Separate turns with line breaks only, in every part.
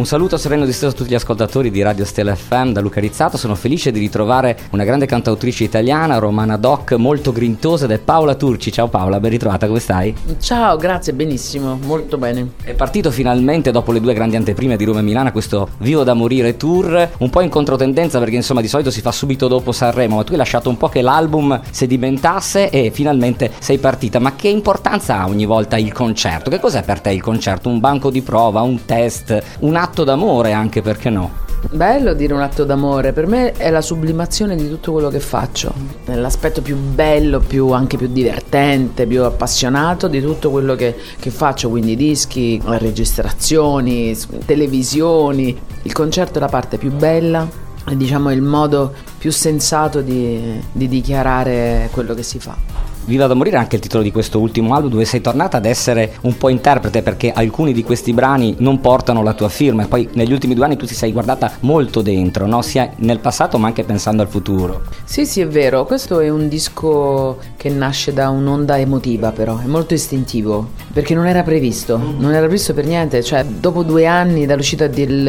Un saluto sereno di stesso a tutti gli ascoltatori di Radio Stella FM da Luca Rizzato. Sono felice di ritrovare una grande cantautrice italiana, romana doc, molto grintosa, ed è Paola Turci. Ciao Paola, ben ritrovata, come stai?
Ciao, grazie, benissimo, molto bene.
È partito finalmente dopo le 2 grandi anteprime di Roma e Milano questo Vivo da morire tour, un po' in controtendenza perché insomma di solito si fa subito dopo Sanremo, ma tu hai lasciato un po' che l'album sedimentasse e finalmente sei partita. Ma che importanza ha ogni volta il concerto? Che cos'è per te il concerto? Un banco di prova, un test, un atto d'amore anche, perché no?
Bello dire un atto d'amore, per me è la sublimazione di tutto quello che faccio, è l'aspetto più bello, anche più divertente, più appassionato di tutto quello che faccio, quindi dischi, registrazioni, televisioni. Il concerto è la parte più bella, è diciamo il modo più sensato di dichiarare quello che si fa.
Viva da morire è anche il titolo di questo ultimo album, dove sei tornata ad essere un po' interprete, perché alcuni di questi brani non portano la tua firma e poi negli ultimi 2 anni tu ti sei guardata molto dentro, no? Sia nel passato ma anche pensando al futuro.
Sì, è vero, questo è un disco che nasce da un'onda emotiva, però è molto istintivo, perché non era previsto per niente, cioè dopo 2 anni dall'uscita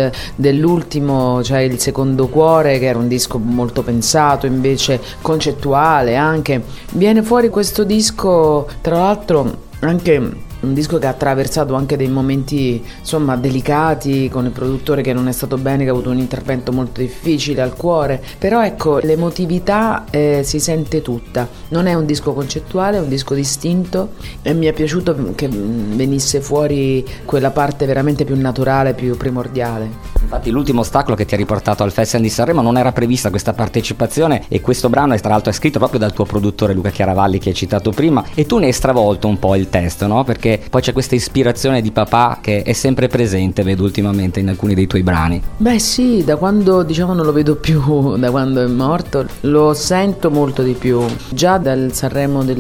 dell'ultimo, cioè il Secondo Cuore, che era un disco molto pensato, invece concettuale anche, viene fuori questo disco, tra l'altro anche un disco che ha attraversato anche dei momenti insomma delicati, con il produttore che non è stato bene, che ha avuto un intervento molto difficile al cuore, però ecco l'emotività si sente tutta, non è un disco concettuale, è un disco distinto e mi è piaciuto che venisse fuori quella parte veramente più naturale, più primordiale.
Infatti l'ultimo ostacolo che ti ha riportato al Festival di Sanremo non era prevista questa partecipazione, e questo brano è tra l'altro scritto proprio dal tuo produttore Luca Chiaravalli, che hai citato prima, e tu ne hai stravolto un po' il testo, no? Perché poi c'è questa ispirazione di papà che è sempre presente, vedo ultimamente in alcuni dei tuoi brani.
Beh sì, da quando diciamo non lo vedo più, da quando è morto, lo sento molto di più. Già dal Sanremo del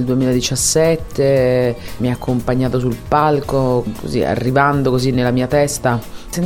2017 mi ha accompagnato sul palco, così arrivando così nella mia testa,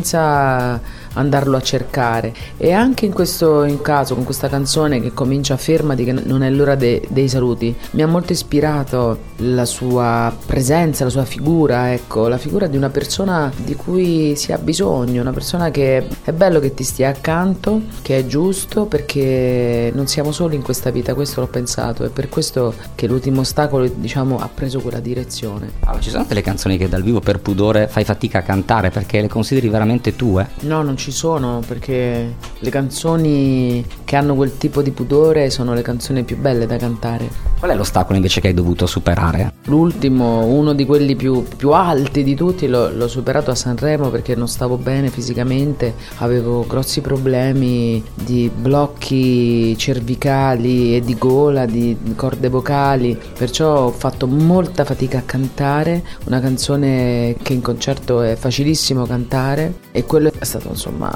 senza andarlo a cercare. E anche in caso con questa canzone che comincia fermati che non è l'ora dei saluti, mi ha molto ispirato la sua presenza, la sua figura, ecco, la figura di una persona di cui si ha bisogno, una persona che è bello che ti stia accanto, che è giusto, perché non siamo soli in questa vita, questo l'ho pensato, è per questo che l'ultimo ostacolo diciamo ha preso quella direzione.
Allora, ci sono delle canzoni che dal vivo per pudore fai fatica a cantare perché le consideri veramente tue?
No, non ci sono, perché le canzoni che hanno quel tipo di pudore sono le canzoni più belle da cantare.
Qual è l'ostacolo invece che hai dovuto superare?
L'ultimo, uno di quelli più alti di tutti, l'ho superato a Sanremo perché non stavo bene fisicamente, avevo grossi problemi di blocchi cervicali e di gola, di corde vocali, perciò ho fatto molta fatica a cantare, una canzone che in concerto è facilissimo cantare, e quello è stato insomma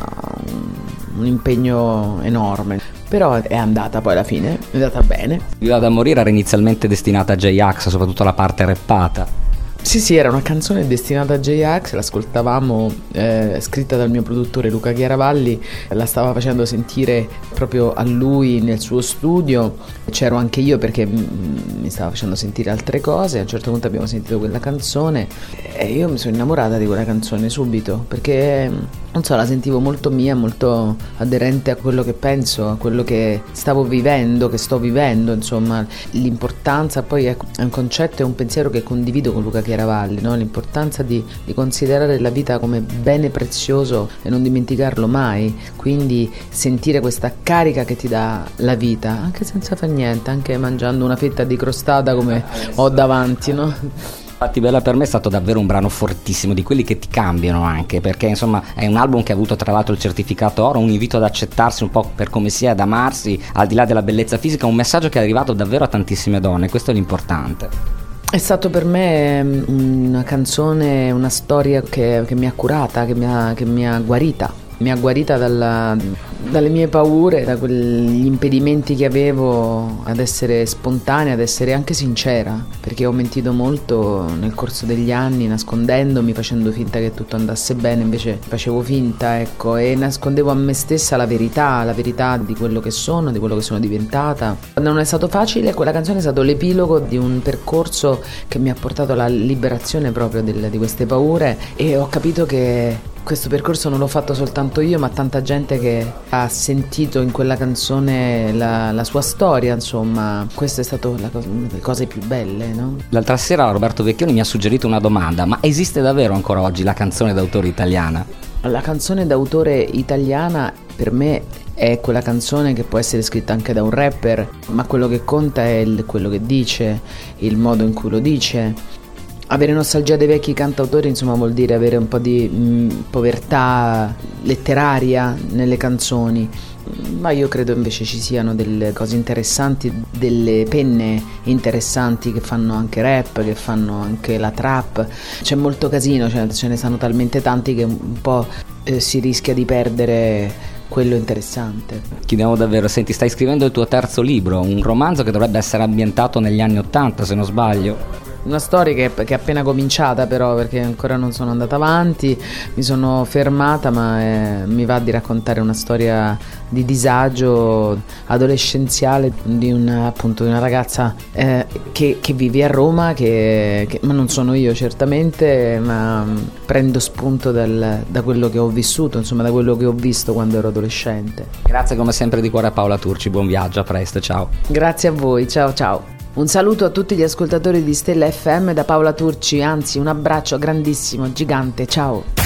un impegno enorme. Però è andata poi alla fine, è andata bene.
Viva da morire era inizialmente destinata a J-Ax, soprattutto la parte rappata.
Sì, era una canzone destinata a J-Ax, l'ascoltavamo, scritta dal mio produttore Luca Chiaravalli, la stava facendo sentire proprio a lui nel suo studio, c'ero anche io perché mi stava facendo sentire altre cose, a un certo punto abbiamo sentito quella canzone e io mi sono innamorata di quella canzone subito, perché non so, la sentivo molto mia, molto aderente a quello che penso, a quello che stavo vivendo, che sto vivendo, insomma, l'importanza, poi è un concetto e un pensiero che condivido con Luca Chiaravalli, no? L'importanza di considerare la vita come bene prezioso e non dimenticarlo mai, quindi sentire questa carica che ti dà la vita, anche senza fare niente, anche mangiando una fetta di crostata come ho davanti, no?
Infatti Bella per me è stato davvero un brano fortissimo, di quelli che ti cambiano anche, perché insomma è un album che ha avuto tra l'altro il certificato oro, un invito ad accettarsi un po' per come si è, ad amarsi al di là della bellezza fisica, un messaggio che è arrivato davvero a tantissime donne, questo è l'importante.
È stato per me una canzone, una storia che mi ha curata, che mi ha guarita. Mi ha guarita dalle mie paure, da quegli impedimenti che avevo ad essere spontanea, ad essere anche sincera, perché ho mentito molto nel corso degli anni, nascondendomi, facendo finta che tutto andasse bene, invece facevo finta, ecco, e nascondevo a me stessa la verità di quello che sono, di quello che sono diventata. Non è stato facile, quella canzone è stato l'epilogo di un percorso che mi ha portato alla liberazione proprio di queste paure, e ho capito che questo percorso non l'ho fatto soltanto io, ma tanta gente che ha sentito in quella canzone la sua storia, insomma, questa è stata una delle cose più belle, no?
L'altra sera Roberto Vecchioni mi ha suggerito una domanda: ma esiste davvero ancora oggi la canzone d'autore italiana?
La canzone d'autore italiana per me è quella canzone che può essere scritta anche da un rapper, ma quello che conta è quello che dice, il modo in cui lo dice. Avere nostalgia dei vecchi cantautori, insomma, vuol dire avere un po' di povertà letteraria nelle canzoni, ma io credo invece ci siano delle cose interessanti, delle penne interessanti che fanno anche rap, che fanno anche la trap. C'è molto casino, cioè, ce ne sono talmente tanti che un po' si rischia di perdere quello interessante.
Chiediamo davvero, senti, stai scrivendo il tuo terzo libro, un romanzo che dovrebbe essere ambientato negli anni '80, se non sbaglio.
Una storia che è appena cominciata, però, perché ancora non sono andata avanti, mi sono fermata, ma mi va di raccontare una storia di disagio adolescenziale di una ragazza che vive a Roma, ma non sono io certamente, ma prendo spunto da quello che ho vissuto, insomma, da quello che ho visto quando ero adolescente.
Grazie come sempre di cuore a Paola Turci, buon viaggio, a presto, ciao.
Grazie a voi, ciao ciao. Un saluto a tutti gli ascoltatori di Stella FM da Paola Turci, anzi un abbraccio grandissimo, gigante, ciao.